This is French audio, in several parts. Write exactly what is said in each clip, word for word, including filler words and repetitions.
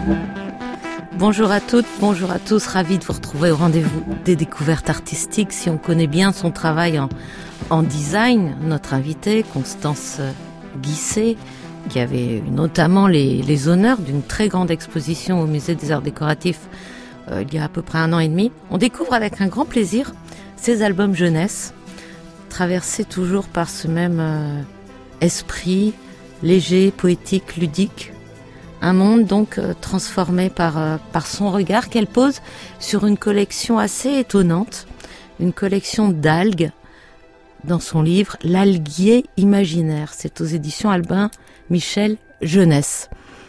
Bonjour à toutes, bonjour à tous, ravi de vous retrouver au rendez-vous des découvertes artistiques. Si on connaît bien son travail en, en design, notre invitée, Constance Guisset, qui avait notamment les, les honneurs d'une très grande exposition au Musée des Arts Décoratifs euh, il y a à peu près un an et demi, on découvre avec un grand plaisir ses albums jeunesse, traversés toujours par ce même euh, esprit léger, poétique, ludique. Un monde donc euh, transformé par, euh, par son regard qu'elle pose sur une collection assez étonnante, une collection d'algues dans son livre « L'alguier imaginaire ». C'est aux éditions Albin Michel Jeunesse.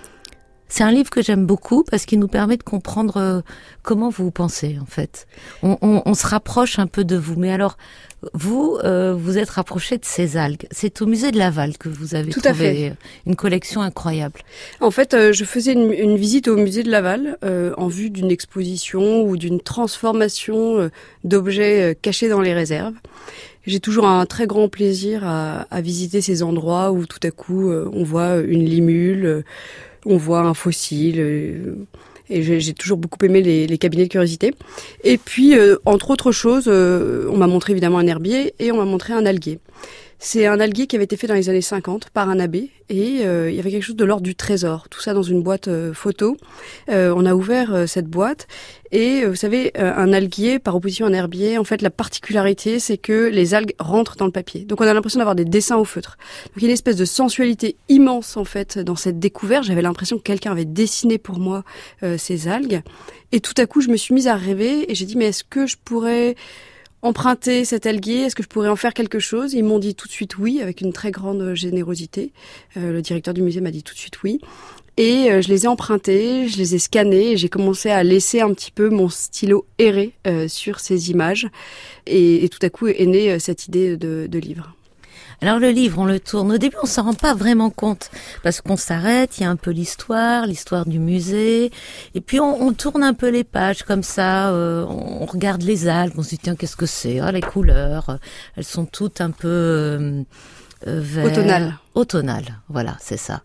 C'est un livre que j'aime beaucoup parce qu'il nous permet de comprendre euh, comment vous pensez en fait. On, on, on se rapproche un peu de vous, mais alors vous, euh, vous êtes rapproché de ces algues. C'est au musée de Laval que vous avez Tout à trouvé fait. une collection incroyable. En fait, euh, je faisais une, une visite au musée de Laval euh, en vue d'une exposition ou d'une transformation euh, d'objets euh, cachés dans les réserves. J'ai toujours un très grand plaisir à, à visiter ces endroits où tout à coup euh, on voit une limule, euh, on voit un fossile. Euh, Et j'ai, j'ai toujours beaucoup aimé les, les cabinets de curiosité. Et puis, euh, entre autres choses, euh, on m'a montré évidemment un herbier et on m'a montré un alguier. C'est un alguier qui avait été fait dans les années cinquante par un abbé et euh, il y avait quelque chose de l'ordre du trésor. Tout ça dans une boîte euh, photo. Euh, on a ouvert euh, cette boîte et euh, vous savez, euh, un alguier par opposition à un herbier, en fait la particularité c'est que les algues rentrent dans le papier. Donc on a l'impression d'avoir des dessins au feutre. Donc il y a une espèce de sensualité immense en fait dans cette découverte. J'avais l'impression que quelqu'un avait dessiné pour moi euh, ces algues. Et tout à coup je me suis mise à rêver et j'ai dit mais est-ce que je pourrais emprunter cet alguier, est-ce que je pourrais en faire quelque chose? Ils m'ont dit tout de suite oui, avec une très grande générosité. Euh, le directeur du musée m'a dit tout de suite oui. Et euh, je les ai empruntés, je les ai scannés, et j'ai commencé à laisser un petit peu mon stylo errer euh, sur ces images. Et, et tout à coup est née euh, cette idée de, de livre. Alors le livre, on le tourne. Au début, on s'en rend pas vraiment compte parce qu'on s'arrête, il y a un peu l'histoire, l'histoire du musée, et puis on, on tourne un peu les pages comme ça. Euh, on regarde les algues, on se dit tiens qu'est-ce que c'est? Ah les couleurs, elles sont toutes un peu euh, euh, vert, automnales. Automnales, voilà, c'est ça.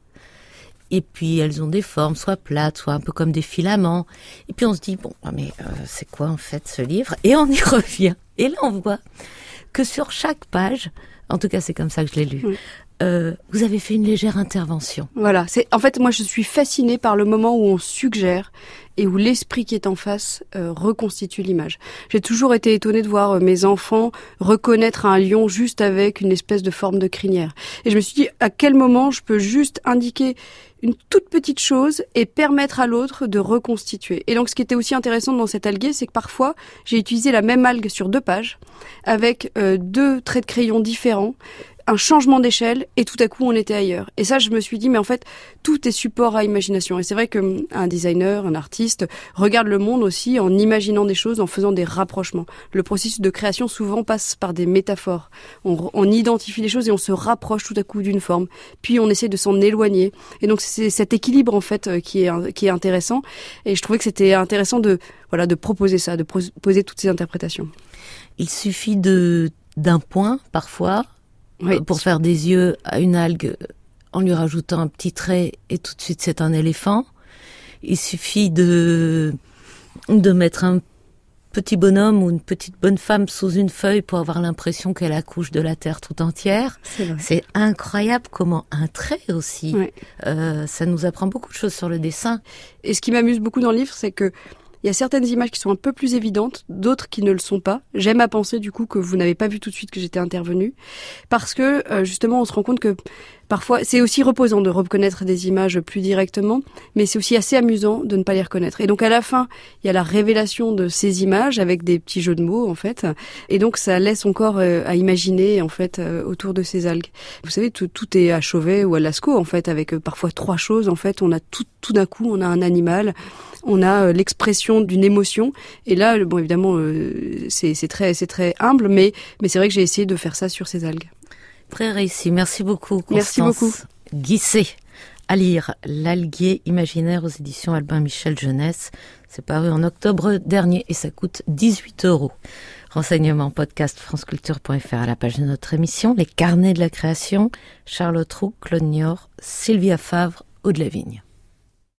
Et puis elles ont des formes, soit plates, soit un peu comme des filaments. Et puis on se dit bon, mais euh, c'est quoi en fait ce livre? Et on y revient. Et là on voit que sur chaque page, en tout cas c'est comme ça que je l'ai lu, oui. euh, vous avez fait une légère intervention. Voilà, c'est en fait moi je suis fascinée par le moment où on suggère et où l'esprit qui est en face euh, reconstitue l'image. J'ai toujours été étonnée de voir euh, mes enfants reconnaître un lion juste avec une espèce de forme de crinière. Et je me suis dit à quel moment je peux juste indiquer une toute petite chose et permettre à l'autre de reconstituer. Et donc ce qui était aussi intéressant dans cet alguier, c'est que parfois j'ai utilisé la même algue sur deux pages avec euh, deux traits de crayon différents, un changement d'échelle et tout à coup on était ailleurs. Et ça je me suis dit mais en fait tout est support à imagination. Et c'est vrai qu'un designer, un artiste regarde le monde aussi en imaginant des choses, en faisant des rapprochements. Le processus de création souvent passe par des métaphores. On, on identifie les choses et on se rapproche tout à coup d'une forme. Puis on essaie de s'en éloigner. Et donc c'est cet équilibre en fait qui est, qui est intéressant. Et je trouvais que c'était intéressant de, voilà, de proposer ça, de proposer toutes ces interprétations. Il suffit de, d'un point parfois, oui. Pour faire des yeux à une algue en lui rajoutant un petit trait et tout de suite c'est un éléphant. Il suffit de, de mettre un petit bonhomme ou une petite bonne femme sous une feuille pour avoir l'impression qu'elle accouche de la terre tout entière. C'est vrai. C'est incroyable comment un trait aussi, oui. euh, ça nous apprend beaucoup de choses sur le dessin. Et ce qui m'amuse beaucoup dans le livre, c'est que il y a certaines images qui sont un peu plus évidentes, d'autres qui ne le sont pas. J'aime à penser du coup que vous n'avez pas vu tout de suite que j'étais intervenue, parce que euh, justement on se rend compte que parfois c'est aussi reposant de reconnaître des images plus directement, mais c'est aussi assez amusant de ne pas les reconnaître. Et donc à la fin, il y a la révélation de ces images avec des petits jeux de mots en fait, et donc ça laisse encore euh, à imaginer en fait euh, autour de ces algues. Vous savez, tout, tout est à Chauvet ou à Lascaux en fait, avec euh, parfois trois choses en fait. On a tout, tout d'un coup, on a un animal. On a euh, l'expression d'une émotion. Et là, bon, évidemment, euh, c'est, c'est très, c'est très humble, mais, mais c'est vrai que j'ai essayé de faire ça sur ces algues. Très réussi. Merci beaucoup, Constance Merci beaucoup. Guisset. À lire L'alguier imaginaire aux éditions Albin Michel Jeunesse. C'est paru en octobre dernier et ça coûte dix-huit euros. Renseignements podcast franceculture point f r à la page de notre émission. Les carnets de la création. Charlotte Roux, Claude Niort, Sylvia Favre, Aude Lavigne.